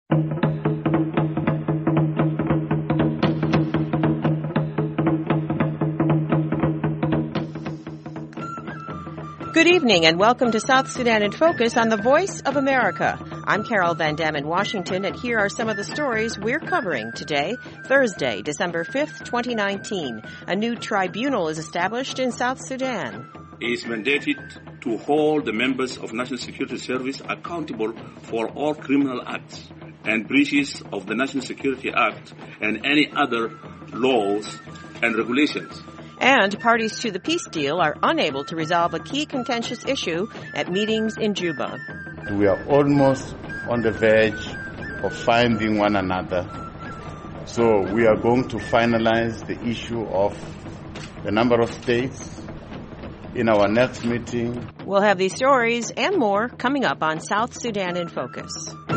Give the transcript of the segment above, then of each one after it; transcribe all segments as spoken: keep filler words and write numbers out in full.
Good evening and welcome to South Sudan in Focus on the Voice of America. I'm Carol Van Dam in Washington, and here are some of the stories we're covering today, Thursday, December fifth, twenty nineteen. A new tribunal is established in South Sudan. It is mandated to hold the members of National Security Service accountable for all criminal acts and breaches of the National Security Act and any other laws and regulations. And parties to the peace deal are unable to resolve a key contentious issue at meetings in Juba. We are almost on the verge of finding one another. So we are going to finalize the issue of the number of states in our next meeting. We'll have these stories and more coming up on South Sudan in Focus.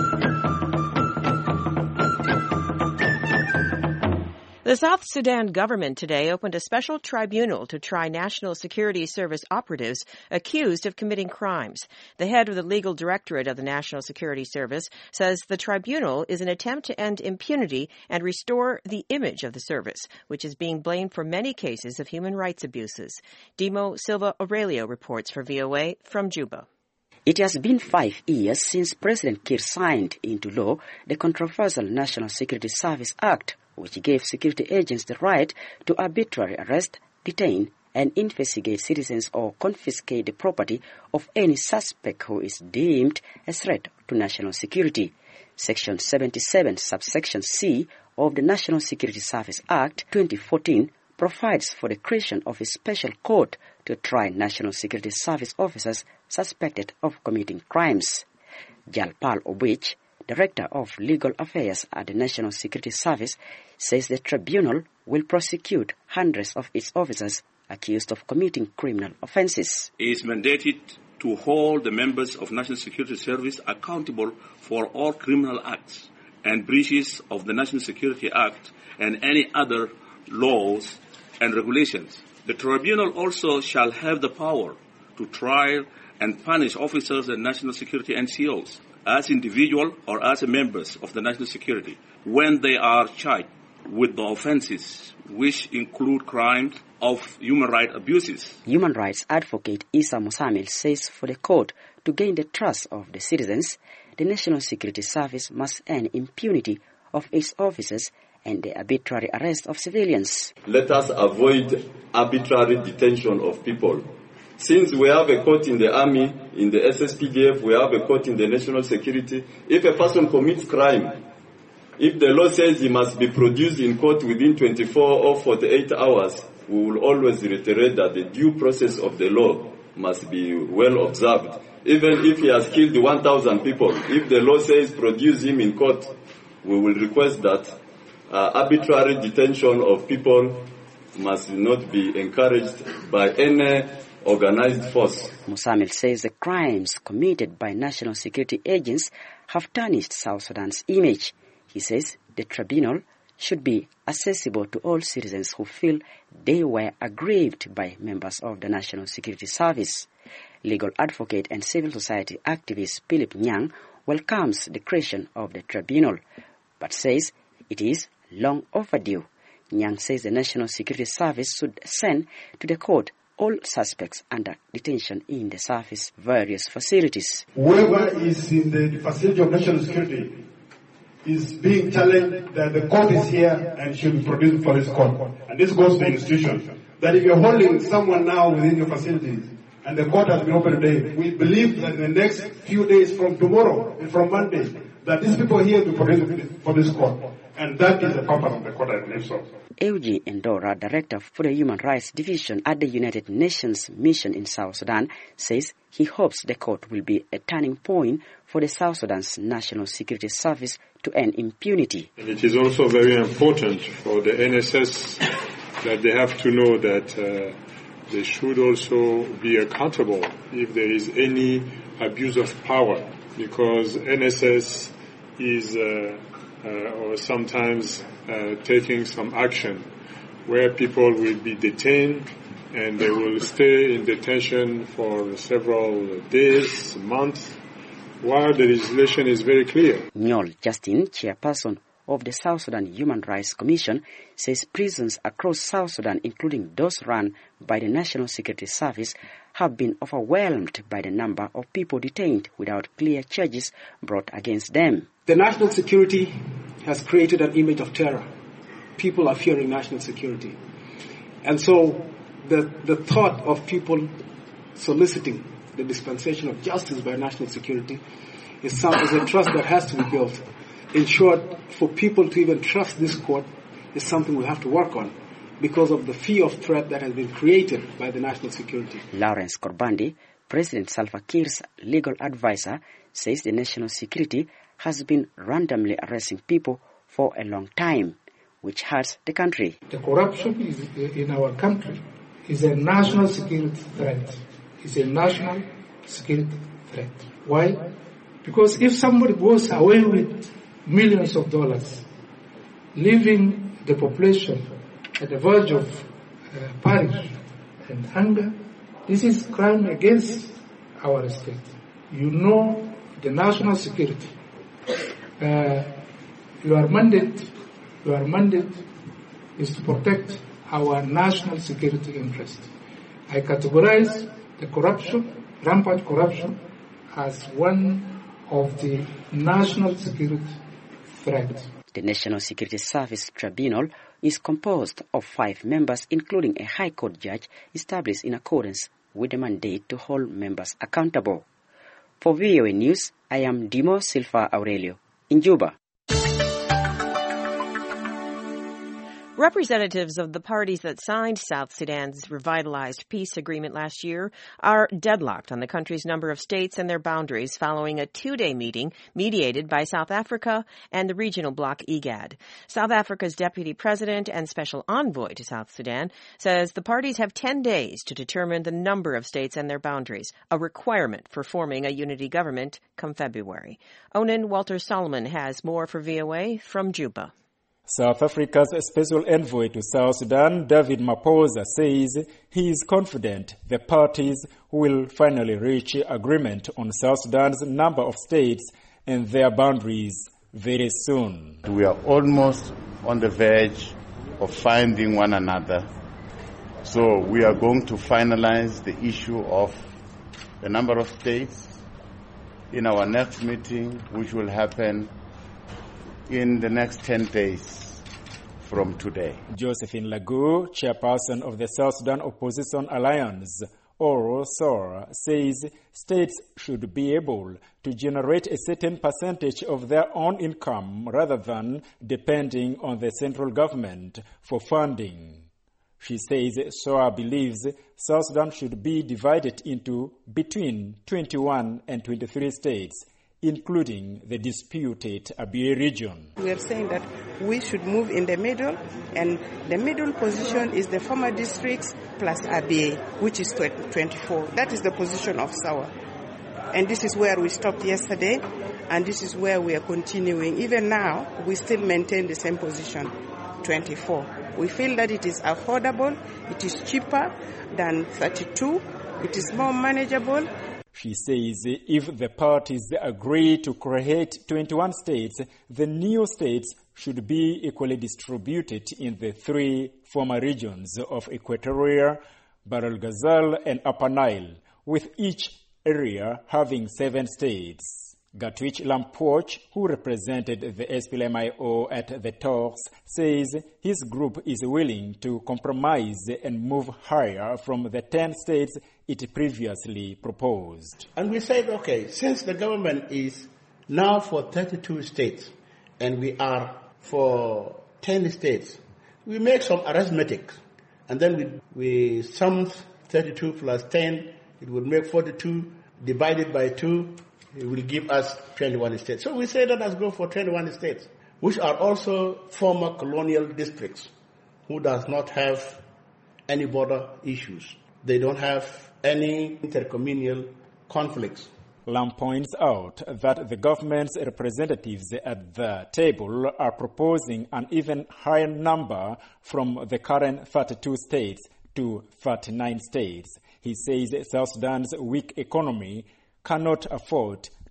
The South Sudan government today opened a special tribunal to try National Security Service operatives accused of committing crimes. The head of the legal directorate of the National Security Service says the tribunal is an attempt to end impunity and restore the image of the service, which is being blamed for many cases of human rights abuses. Dimo Silva Aurelio reports for V O A from Juba. It has been five years since President Kiir signed into law the controversial National Security Service Act, which gave security agents the right to arbitrarily arrest, detain, and investigate citizens or confiscate the property of any suspect who is deemed a threat to national security. Section seventy-seven, subsection C of the National Security Service Act twenty fourteen provides for the creation of a special court to try National Security Service officers suspected of committing crimes. Jalpal Obich, Director of Legal Affairs at the National Security Service, says the tribunal will prosecute hundreds of its officers accused of committing criminal offenses. It is mandated to hold the members of National Security Service accountable for all criminal acts and breaches of the National Security Act and any other laws and regulations. The tribunal also shall have the power to try and punish officers and national security N C Os as individual or as members of the national security when they are charged with the offenses which include crimes of human rights abuses. Human rights advocate Isa Musamil says for the court to gain the trust of the citizens, the National Security Service must end impunity of its officers and the arbitrary arrest of civilians. Let us avoid arbitrary detention of people. Since we have a court in the army, in the S S P D F, we have a court in the national security. If a person commits crime, if the law says he must be produced in court within twenty-four or forty-eight hours, we will always reiterate that the due process of the law must be well observed. Even if he has killed one thousand people, if the law says produce him in court, we will request that uh, arbitrary detention of people must not be encouraged by any organized force. Musamil says the crimes committed by national security agents have tarnished South Sudan's image. He says the tribunal should be accessible to all citizens who feel they were aggrieved by members of the National Security Service. Legal advocate and civil society activist Philip Nyang welcomes the creation of the tribunal, but says it is long overdue. Nyang says the National Security Service should send to the court all suspects under detention in the service various facilities. Whoever is in the facility of national security is being challenged that the court is here and should be produced for this court. And this goes to the institution. That if you're holding someone now within your facilities and the court has been open today, we believe that in the next few days from tomorrow and from Monday, that these people here to produce for this court. And that is the purpose of the court, I believe so. Eugie Endora, Director for the Human Rights Division at the United Nations Mission in South Sudan, says he hopes the court will be a turning point for the South Sudan's National Security Service to end impunity. And it is also very important for the N S S that they have to know that uh, they should also be accountable if there is any abuse of power, because N S S is uh, uh, or sometimes uh, taking some action where people will be detained and they will stay in detention for several days, months, while the legislation is very clear. Nyol Justin, chairperson of the South Sudan Human Rights Commission, says prisons across South Sudan, including those run by the National Security Service, have been overwhelmed by the number of people detained without clear charges brought against them. The national security has created an image of terror. People are fearing national security. And so the, the thought of people soliciting the dispensation of justice by national security is, some, is a trust that has to be built. In short, for people to even trust this court is something we have to work on because of the fear of threat that has been created by the national security. Lawrence Korbandi, President Salva Kiir's legal advisor, says the national security has been randomly arresting people for a long time, which hurts the country. The corruption is, in our country is a national security threat. It's a national security threat. Why? Because if somebody goes away with millions of dollars, leaving the population at the verge of uh, panic and hunger, this is crime against our state. You know the national security. Uh, your mandate, your mandate is to protect our national security interest. I categorize the corruption, rampant corruption, as one of the national security threats. The National Security Service Tribunal is composed of five members, including a High Court judge established in accordance with the mandate to hold members accountable. For V O A News, I am Dimo Silva Aurelio in Juba. Representatives of the parties that signed South Sudan's revitalized peace agreement last year are deadlocked on the country's number of states and their boundaries following a two-day meeting mediated by South Africa and the regional bloc IGAD. South Africa's deputy president and special envoy to South Sudan says the parties have ten days to determine the number of states and their boundaries, a requirement for forming a unity government come February. Onan Walter Solomon has more for V O A from Juba. South Africa's special envoy to South Sudan, David Maposa, says he is confident the parties will finally reach agreement on South Sudan's number of states and their boundaries very soon. We are almost on the verge of finding one another. So we are going to finalize the issue of the number of states in our next meeting, which will happen in the next ten days from today. Josephine Lagu, chairperson of the South Sudan Opposition Alliance, or S O R, says states should be able to generate a certain percentage of their own income rather than depending on the central government for funding. She says S O R believes South Sudan should be divided into between twenty-one and twenty-three states, including the disputed Abyei region. We are saying that we should move in the middle, and the middle position is the former districts plus Abyei, which is twenty-four. That is the position of S O R. And this is where we stopped yesterday, and this is where we are continuing. Even now, we still maintain the same position, twenty-four. We feel that it is affordable, it is cheaper than thirty-two, it is more manageable. She says if the parties agree to create twenty-one states, the new states should be equally distributed in the three former regions of Equatoria, Bahr el Ghazal, and Upper Nile, with each area having seven states. Gatwich Lampoch, who represented the S P L M I O at the talks, says his group is willing to compromise and move higher from the ten states it previously proposed. And we said, okay, since the government is now for thirty-two states and we are for ten states, we make some arithmetic and then we, we sum thirty-two plus ten, it would make forty-two, divided by two, it will give us twenty-one states. So we say that let's go for twenty-one states, which are also former colonial districts who does not have any border issues. They don't have any intercommunal conflicts. Lam points out that the government's representatives at the table are proposing an even higher number from the current thirty-two states to thirty-nine states. He says South Sudan's weak economy cannot afford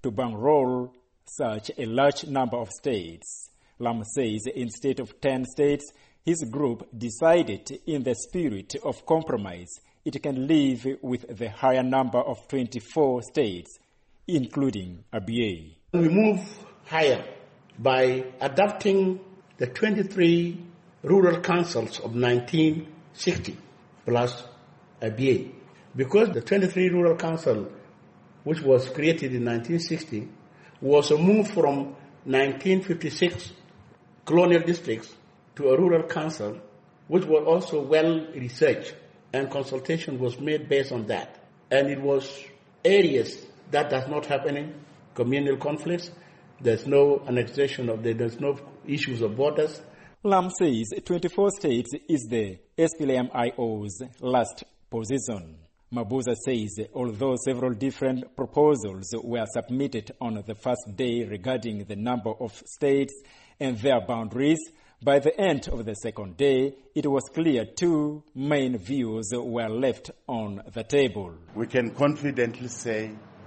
to bankroll such a large number of states. Lam says instead of ten states, his group decided in the spirit of compromise it can live with the higher number of twenty-four states, including Abyei. We move higher by adopting the twenty-three rural councils of nineteen sixty plus Abyei. Because the twenty-three rural council, which was created in nineteen sixty, was a move from nineteen fifty-six colonial districts to a rural council, which was also well researched, and consultation was made based on that. And it was areas that does not have any communal conflicts. There's no annexation of the, there's no issues of borders. Lam says twenty-four states is the S P L M I O's last position. Mabuza says although several different proposals were submitted on the first day regarding the number of states and their boundaries, by the end of the second day, it was clear two main views were left on the table. We can confidently say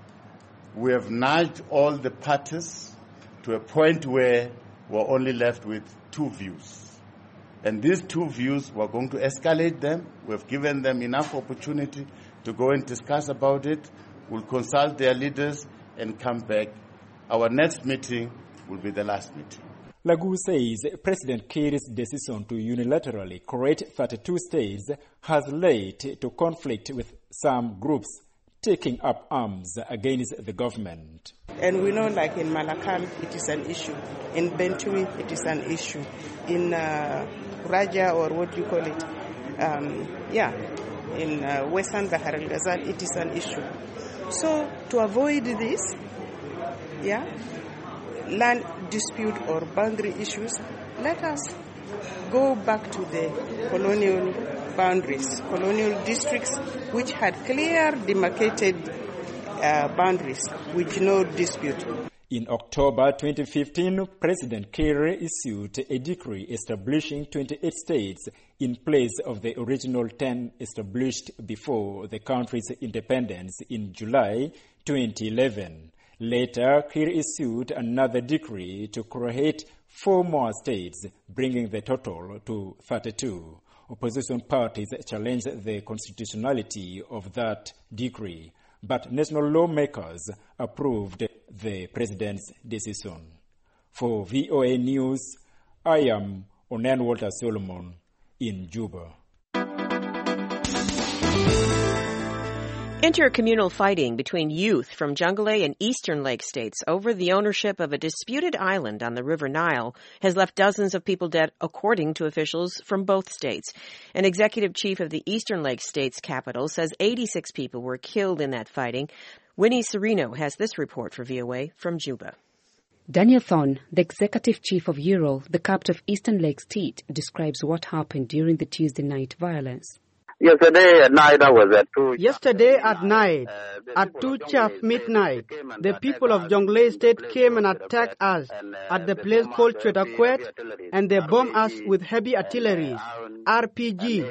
we have nudged all the parties to a point where we're only left with two views. And these two views, we're going to escalate them. We've given them enough opportunity to go and discuss about it. We'll consult their leaders and come back. Our next meeting will be the last meeting. Lagu says President Kiir's decision to unilaterally create thirty-two states has led to conflict with some groups taking up arms against the government. And we know like in Malakal it is an issue, in Bentui it is an issue, in uh, Raja or what do you call it, um, yeah, in uh, Western Bahar al-Ghazal it is an issue. So to avoid this, yeah, land dispute or boundary issues, let us go back to the colonial boundaries, colonial districts which had clear demarcated uh, boundaries with no dispute. In October twenty fifteen, President Kiir issued a decree establishing twenty-eight states in place of the original ten established before the country's independence in July twenty eleven. Later, Kiir issued another decree to create four more states, bringing the total to thirty-two. Opposition parties challenged the constitutionality of that decree, but national lawmakers approved the president's decision. For V O A News, I am Onen Walter Solomon in Juba. Intercommunal fighting between youth from Jonglei and Eastern Lake states over the ownership of a disputed island on the River Nile has left dozens of people dead, according to officials from both states. An executive chief of the Eastern Lake state's capital says eighty-six people were killed in that fighting. Winnie Serino has this report for V O A from Juba. Daniel Thorne, the executive chief of Ural, the capital of Eastern Lake State, describes what happened during the Tuesday night violence. Yesterday at night, I was at two. Yesterday at night, at two sharp midnight, the people of Jonglei State came and attacked us at the place called Chwetakwet, and they bombed us with heavy artillery, R P G,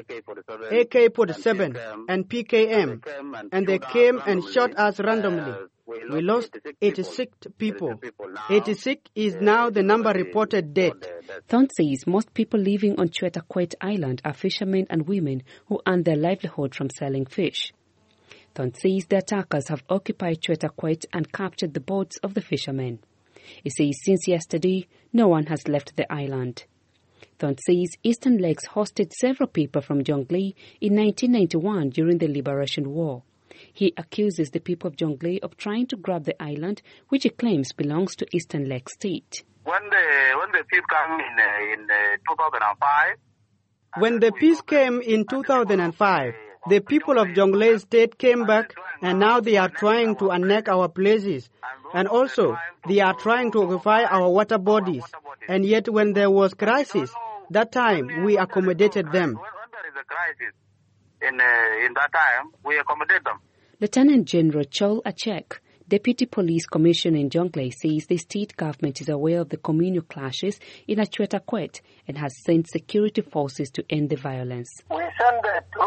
A K forty-seven, and P K M, and they came and shot us randomly. We lost eighty-six people. eighty-six is now the number reported dead. Thorne says most people living on Chwetakwet Island are fishermen and women who earn their livelihood from selling fish. Thorne says the attackers have occupied Chwetakwet and captured the boats of the fishermen. He says since yesterday, no one has left the island. Thorne says Eastern Lakes hosted several people from Jonglei in nineteen ninety-one during the Liberation War. He accuses the people of Jonglei of trying to grab the island, which he claims belongs to Eastern Lake State. When the when the peace came in uh, in uh, two thousand five. When the peace came in two thousand five, the people of Jonglei State came back, and now they are trying to annex our places, and also they are trying to occupy our water bodies. And yet, when there was crisis, that time we accommodated them. When there is a crisis in uh, in that time, we accommodate them. Lieutenant General Chol Achek, Deputy Police Commissioner in Jonglei, says the state government is aware of the communal clashes in Chwetakwet and has sent security forces to end the violence. We send the troops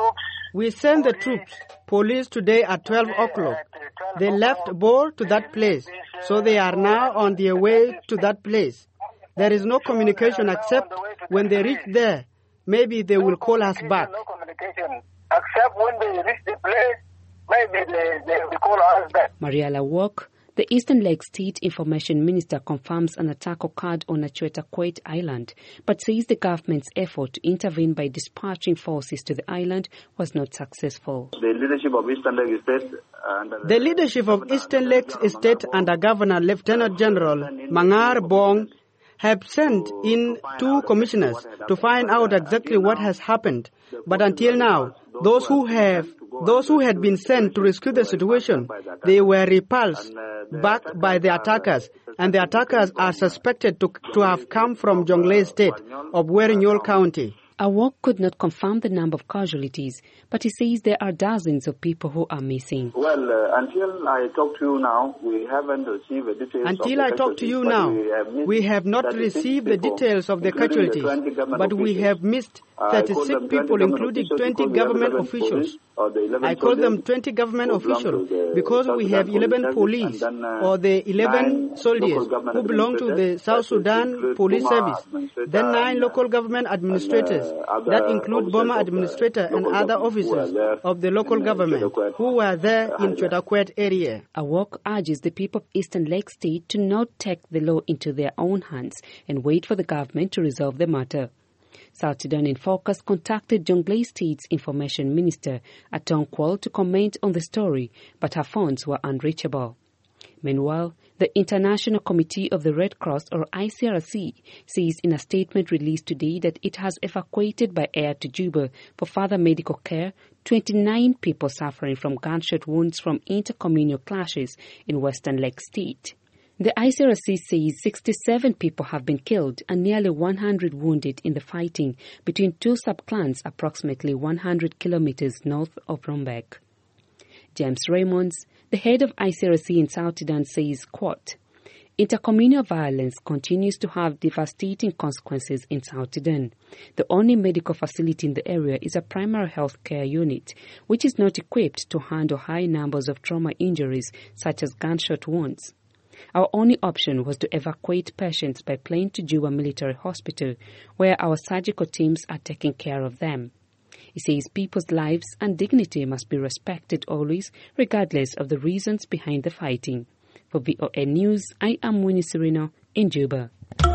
We sent the troops, police today at twelve o'clock. They left Bor to that place, so they are now on their way to that place. There is no communication except when they reach there, maybe they will call us back. No communication except when they reach the place, maybe they, they will call us back. Mariela Walk, the Eastern Lake State Information Minister, confirms an attack occurred on Achweta Quet Island, but says the government's effort to intervene by dispatching forces to the island was not successful. The leadership of Eastern Lake State under The leadership of Eastern Lake State under Governor Lieutenant General Mangar Bong have sent in two commissioners to find out exactly what has happened. But until now, those who have Those who had been sent to rescue the situation, they were repulsed back by the attackers, and the attackers are suspected to, to have come from Jonglei State of Werinyol County. Awok could not confirm the number of casualties, but he says there are dozens of people who are missing. Well, uh, until I talk to you now, we haven't received the details Until of I the talk to you but now, we have, we have not received the details of the casualties, but we have missed thirty-six people, including twenty government officials. I call them twenty government officials because we have eleven police or the eleven soldiers who belong to the South Sudan Police Service, then nine local government administrators that include Boma administrator and other officers of the local government who were there in Chweta Quet area. Awok urges the people of Eastern Lake State to not take the law into their own hands and wait for the government to resolve the matter. South Sudan in Focus contacted Jonglei State's Information Minister Atong Kwal to comment on the story, but her phones were unreachable. Meanwhile, the International Committee of the Red Cross, or I C R C, says in a statement released today that it has evacuated by air to Juba for further medical care twenty-nine people suffering from gunshot wounds from intercommunal clashes in Western Lake State. The I C R C says sixty-seven people have been killed and nearly one hundred wounded in the fighting between two sub-clans approximately one hundred kilometers north of Rumbek. James Raymonds, the head of I C R C in South Sudan, says, quote, intercommunal violence continues to have devastating consequences in South Sudan. The only medical facility in the area is a primary health care unit, which is not equipped to handle high numbers of trauma injuries such as gunshot wounds. Our only option was to evacuate patients by plane to Juba Military Hospital, where our surgical teams are taking care of them. He says people's lives and dignity must be respected always, regardless of the reasons behind the fighting. For V O A News, I am Winnie Serino in Juba.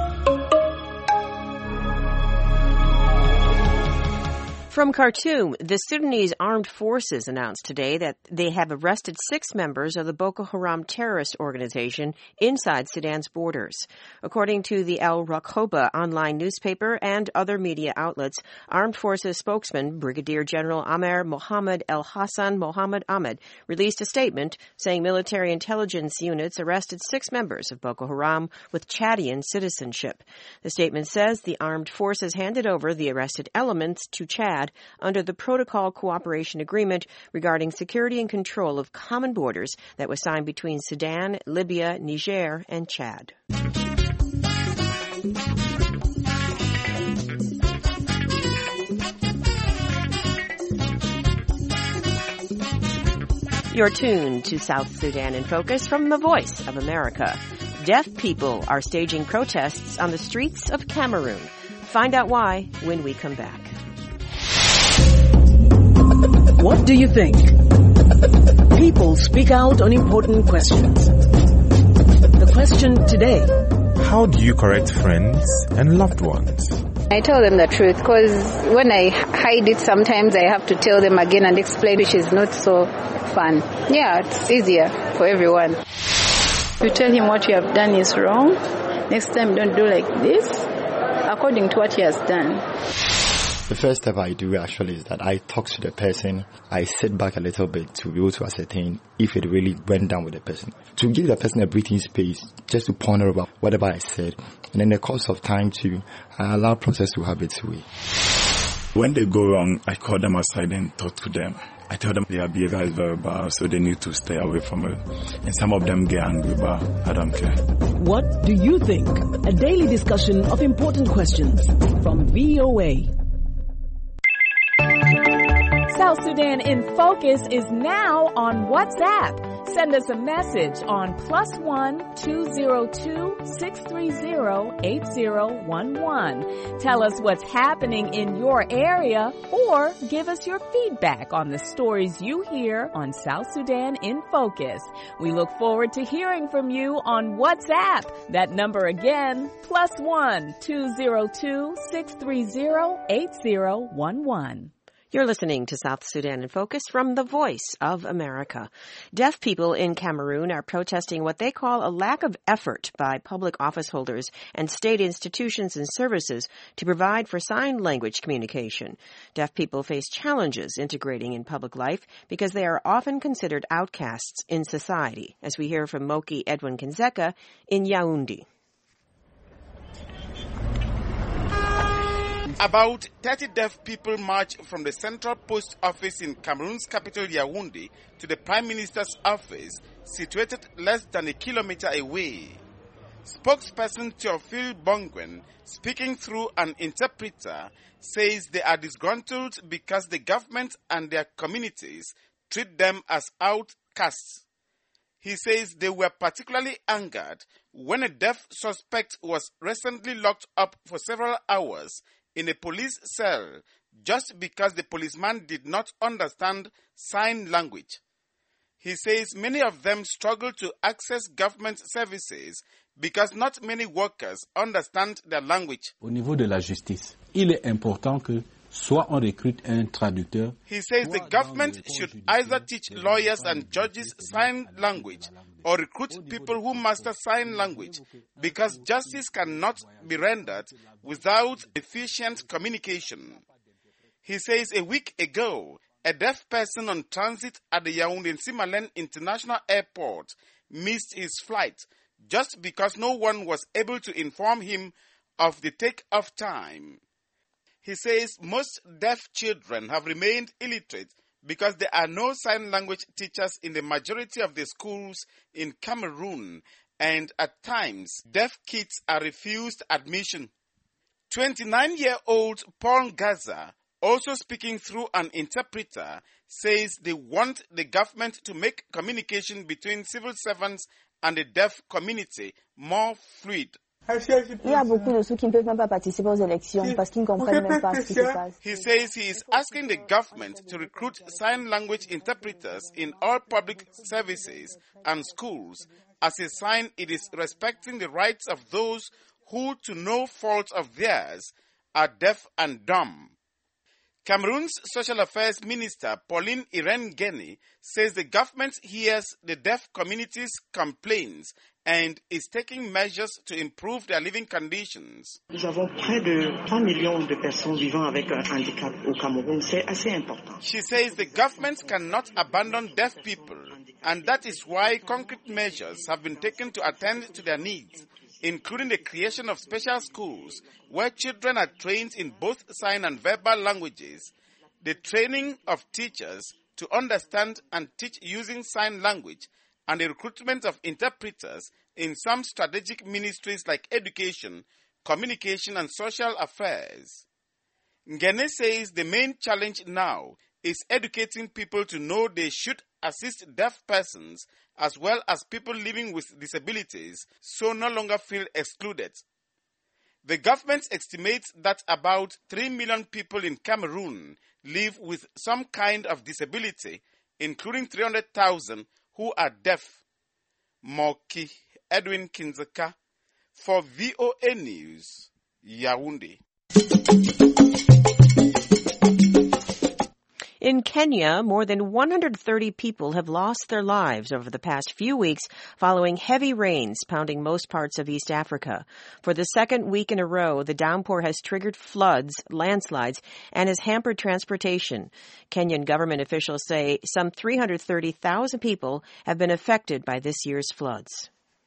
From Khartoum, the Sudanese Armed Forces announced today that they have arrested six members of the Boko Haram terrorist organization inside Sudan's borders. According to the Al Rakhoba online newspaper and other media outlets, Armed Forces spokesman Brigadier General Amer Mohammed El Hassan Mohammed Ahmed released a statement saying military intelligence units arrested six members of Boko Haram with Chadian citizenship. The statement says the armed forces handed over the arrested elements to Chad under the Protocol Cooperation Agreement regarding security and control of common borders that was signed between Sudan, Libya, Niger, and Chad. You're tuned to South Sudan in Focus from the Voice of America. Deaf people are staging protests on the streets of Cameroon. Find out why when we come back. What do you think? People speak out on important questions. The question today: how do you correct friends and loved ones? I tell them the truth, because when I hide it, sometimes I have to tell them again and explain, which is not so fun. Yeah, it's easier for everyone. You tell him what you have done is wrong. Next time, don't do like this, according to what he has done. The first step I do actually is that I talk to the person. I sit back a little bit to be able to ascertain if it really went down with the person. To give the person a breathing space, just to ponder about whatever I said. And in the course of time too, I allow process to have its way. When they go wrong, I call them aside and talk to them. I tell them their behavior is very bad, so they need to stay away from it. And some of them get angry, but I don't care. What do you think? A daily discussion of important questions from V O A. South Sudan in Focus is now on WhatsApp. Send us a message on plus one two zero two six three zero eight zero one one. Tell us what's happening in your area or give us your feedback on the stories you hear on South Sudan in Focus. We look forward to hearing from you on WhatsApp. That number again, plus one two zero two six three zero eight zero one one. You're listening to South Sudan in Focus from the Voice of America. Deaf people in Cameroon are protesting what they call a lack of effort by public office holders and state institutions and services to provide for sign language communication. Deaf people face challenges integrating in public life because they are often considered outcasts in society, as we hear from Moki Edwin Kinzeka in Yaoundé. About thirty deaf people marched from the Central Post Office in Cameroon's capital Yaoundé to the Prime Minister's office, situated less than a kilometer away. Spokesperson Théophile Bongwen, speaking through an interpreter, says they are disgruntled because the government and their communities treat them as outcasts. He says they were particularly angered when a deaf suspect was recently locked up for several hours in a police cell just because the policeman did not understand sign language. He says many of them struggle to access government services because not many workers understand their language. Au niveau de la justice, il est important que soit on recrute un traducteur. He says the government should either teach lawyers and judges sign language or recruit people who master sign language, because justice cannot be rendered without efficient communication. He says a week ago, a deaf person on transit at the Yaoundé-Simalène International Airport missed his flight just because no one was able to inform him of the take-off time. He says most deaf children have remained illiterate because there are no sign language teachers in the majority of the schools in Cameroon, and at times, deaf kids are refused admission. twenty-nine-year-old Paul Gaza, also speaking through an interpreter, says they want the government to make communication between civil servants and the deaf community more fluid. Il y a beaucoup de ceux qui ne peuvent même pas participer aux élections parce qu'ils ne comprennent même pas ce qui se passe. He says he is asking the government to recruit sign language interpreters in all public services and schools as a sign it is respecting the rights of those who, to no fault of theirs, are deaf and dumb. Cameroon's Social Affairs Minister Pauline Irene Guény says the government hears the deaf community's complaints and is taking measures to improve their living conditions. Nous avons près de trois millions de personnes vivant avec un handicap au Cameroun. C'est assez important. She says the government cannot abandon deaf people, and that is why concrete measures have been taken to attend to their needs, including the creation of special schools where children are trained in both sign and verbal languages, the training of teachers to understand and teach using sign language, and the recruitment of interpreters in some strategic ministries like education, communication, and social affairs. Guény says the main challenge now is educating people to know they should assist deaf persons as well as people living with disabilities, so no longer feel excluded. The government estimates that about three million people in Cameroon live with some kind of disability, including three hundred thousand who are deaf. Moki Edwin Kinzeka for V O A News, Yaoundé. In Kenya, more than one hundred thirty people have lost their lives over the past few weeks following heavy rains pounding most parts of East Africa. For the second week in a row, the downpour has triggered floods, landslides, and has hampered transportation. Kenyan government officials say some three hundred thirty thousand people have been affected by this year's floods.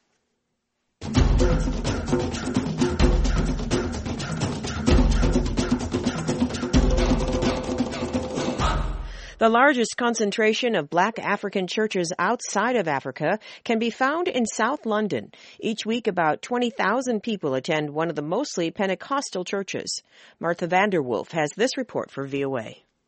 The largest concentration of black African churches outside of Africa can be found in South London. Each week, about twenty thousand people attend one of the mostly Pentecostal churches. Martha Vanderwolf has this report for V O A.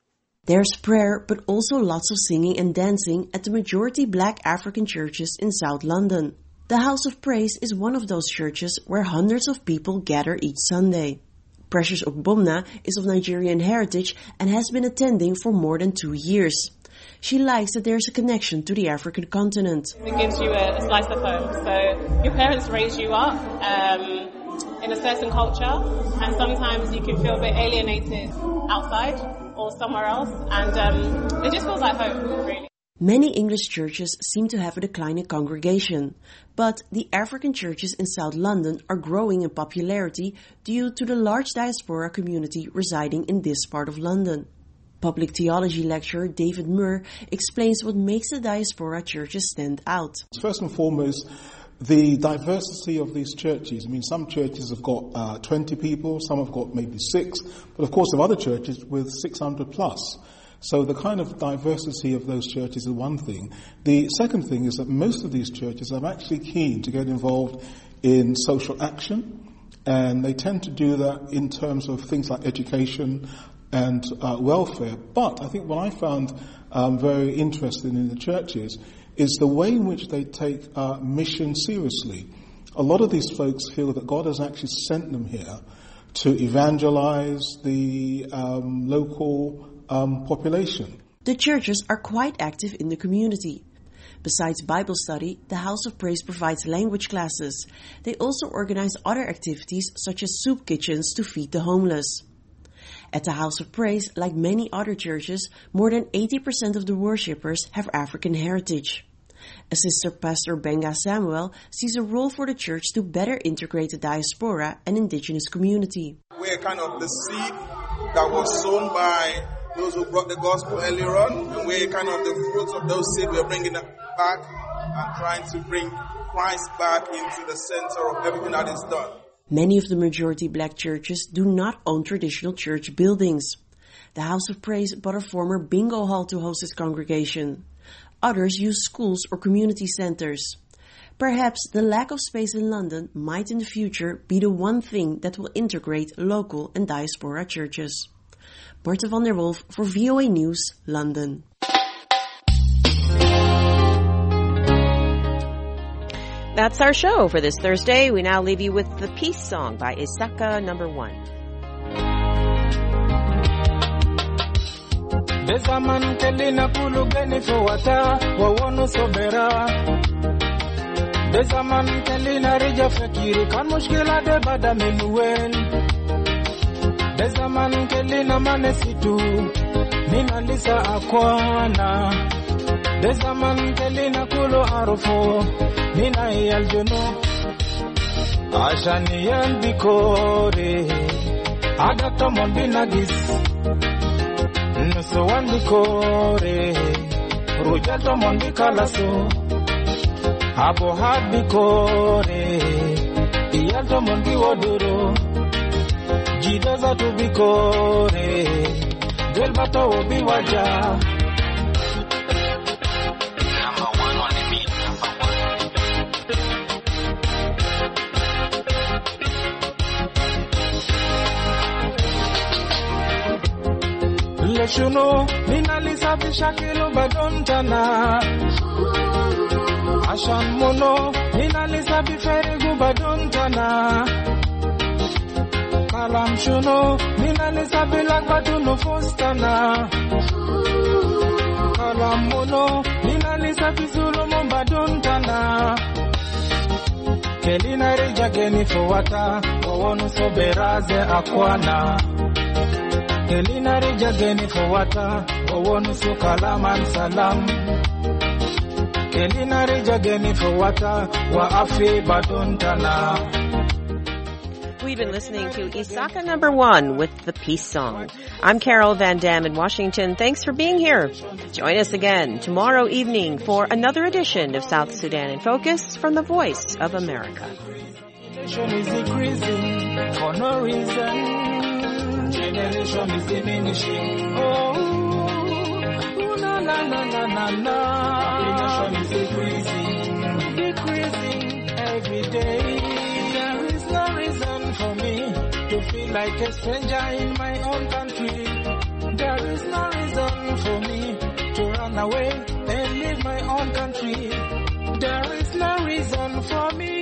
There's prayer, but also lots of singing and dancing at the majority black African churches in South London. The House of Praise is one of those churches where hundreds of people gather each Sunday. Precious Ogbonna is of Nigerian heritage and has been attending for more than two years. She likes that there's a connection to the African continent. It gives you a, a slice of home. So your parents raise you up um, in a certain culture, and sometimes you can feel a bit alienated outside or somewhere else, and um, it just feels like home, really. Many English churches seem to have a declining congregation, but the African churches in South London are growing in popularity due to the large diaspora community residing in this part of London. Public theology lecturer David Moore explains what makes the diaspora churches stand out. First and foremost, the diversity of these churches. I mean, some churches have got uh, twenty people, some have got maybe six, but of course there are other churches with six hundred plus. So the kind of diversity of those churches is one thing. The second thing is that most of these churches are actually keen to get involved in social action, and they tend to do that in terms of things like education and uh, welfare. But I think what I found um, very interesting in the churches is the way in which they take uh, mission seriously. A lot of these folks feel that God has actually sent them here to evangelize the um, local um, population. The churches are quite active in the community. Besides Bible study, the House of Praise provides language classes. They also organize other activities such as soup kitchens to feed the homeless. At the House of Praise, like many other churches, more than eighty percent of the worshippers have African heritage. Assistant Pastor Benga Samuel sees a role for the church to better integrate the diaspora and indigenous community. We're kind of the seed that was sown by those who brought the gospel earlier on, and we're kind of the fruits of those seeds. We're bringing it back and trying to bring Christ back into the center of everything that is done. Many of the majority black churches do not own traditional church buildings. The House of Praise bought a former bingo hall to host its congregation. Others use schools or community centers. Perhaps the lack of space in London might in the future be the one thing that will integrate local and diaspora churches. Marta van der Wolf for V O A News, London. That's our show for this Thursday. We now leave you with the Peace Song by Isaka number one. Dezaman kelina kulugeni fowata wawonu sobera. Dezaman kelina rija fakiri kan mushkila de bada minuel. Dezaman kelina manesitu nina lisa akwana. Dezaman kelina kulo arufo nina yaljono. Ashani yalbikore adakta mondinagis. Nuso wandikore rujato mondi kalaso abo habikore iyalto mondi wodoro jidaza tubikore delbato obiwaja. Leshuno ninalisabisha kilo badontana Ashan mono ninalisabi ferigu badontana Kalam shuno ninalisabi lagbatuno fostana Kalam mono ninalisabi zulumo badontana Kelina rija geni fowata wawonu soberaze akwana Kelina rija geni fowata wawonu sukalaman salam Kelina rija geni fowata wa afi badontana. We've been listening to Isaka number one with the Peace Song. I'm Carol Van Dam in Washington. Thanks for being here. Join us again tomorrow evening for another edition of South Sudan in Focus from the Voice of America. Generation is decreasing for no reason. Generation is diminishing. Oh, na na na na na na. Population is decreasing, decreasing every day. There is no reason for me to feel like a stranger in my own country. There is no reason for me to run away and leave my own country. There is no reason for me